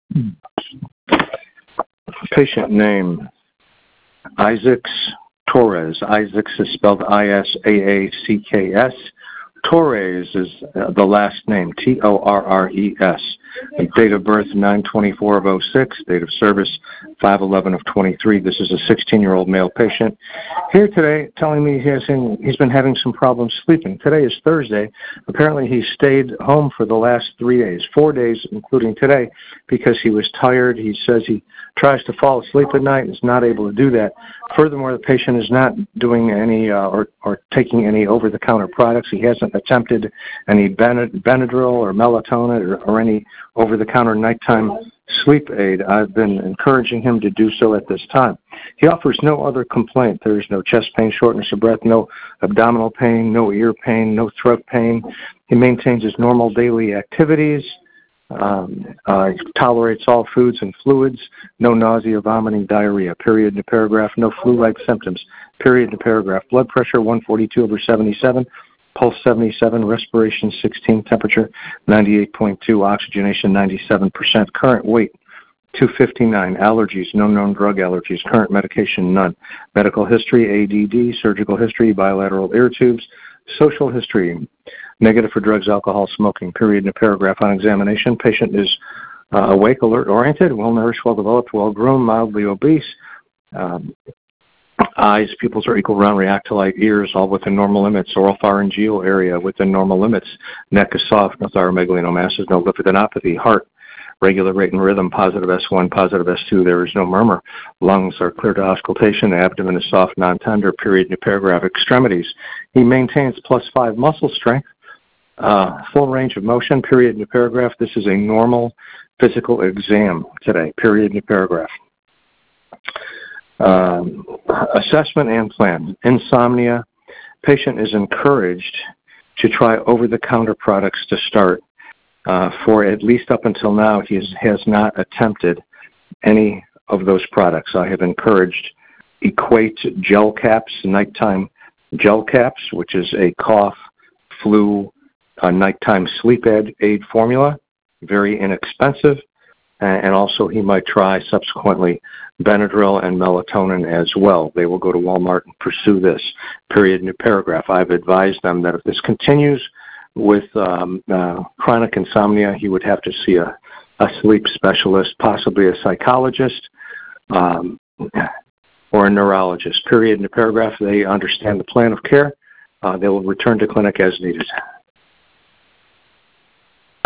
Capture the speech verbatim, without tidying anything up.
Patient name, Isaacs Torres. Isaacs is spelled I S A A C K S. Torres is uh, the last name, T O R R E S. Date of birth, nine twenty-four of oh six. Date of service, five eleven of twenty-three. This is a sixteen-year-old male patient here today telling me he has in, he's been having some problems sleeping. Today is Thursday. Apparently he stayed home for the last three days, four days including today, because he was tired. He says he tries to fall asleep at night and is not able to do that. Furthermore, the patient is not doing any uh, or, or taking any over-the-counter products. He hasn't attempted any Benadryl or melatonin or, or any over-the-counter nighttime sleep aid. I've been encouraging him to do so at this time. He offers no other complaint. There is no chest pain, shortness of breath, no abdominal pain, no ear pain, no throat pain. He maintains his normal daily activities. Um, uh, tolerates all foods and fluids, no nausea, vomiting, diarrhea, period in the paragraph, no flu-like symptoms, period in the paragraph, blood pressure one forty-two over seventy-seven, pulse seventy-seven, respiration sixteen, temperature ninety-eight point two, oxygenation ninety-seven percent, current weight two fifty-nine, allergies, no known drug allergies, current medication none, medical history, A D D, surgical history, bilateral ear tubes, social history, negative for drugs, alcohol, smoking, period in a paragraph. On examination, patient is uh, awake, alert, oriented, well-nourished, well-developed, well-groomed, mildly obese. Um, eyes, pupils are equal round, react to light, ears, all within normal limits, oral pharyngeal area within normal limits, neck is soft, no thyromegalinomasses, no lipidinopathy, heart, regular rate and rhythm, positive S one, positive S two, there is no murmur. Lungs are clear to auscultation, abdomen is soft, non-tender, period in a paragraph. Extremities, he maintains plus five muscle strength, uh, full range of motion, period in a paragraph. This is a normal physical exam today, period in a paragraph. Um, assessment and plan. Insomnia, patient is encouraged to try over-the-counter products to start. Uh, for at least up until now, he has, has not attempted any of those products. I have encouraged Equate gel caps, nighttime gel caps, which is a cough, flu, uh, nighttime sleep aid, aid formula, very inexpensive. And also he might try subsequently Benadryl and melatonin as well. They will go to Walmart and pursue this, period in a paragraph. I've advised them that if this continues with um, uh, chronic insomnia, he would have to see a, a sleep specialist, possibly a psychologist um, or a neurologist, period in a paragraph. They understand the plan of care. Uh, they will return to clinic as needed.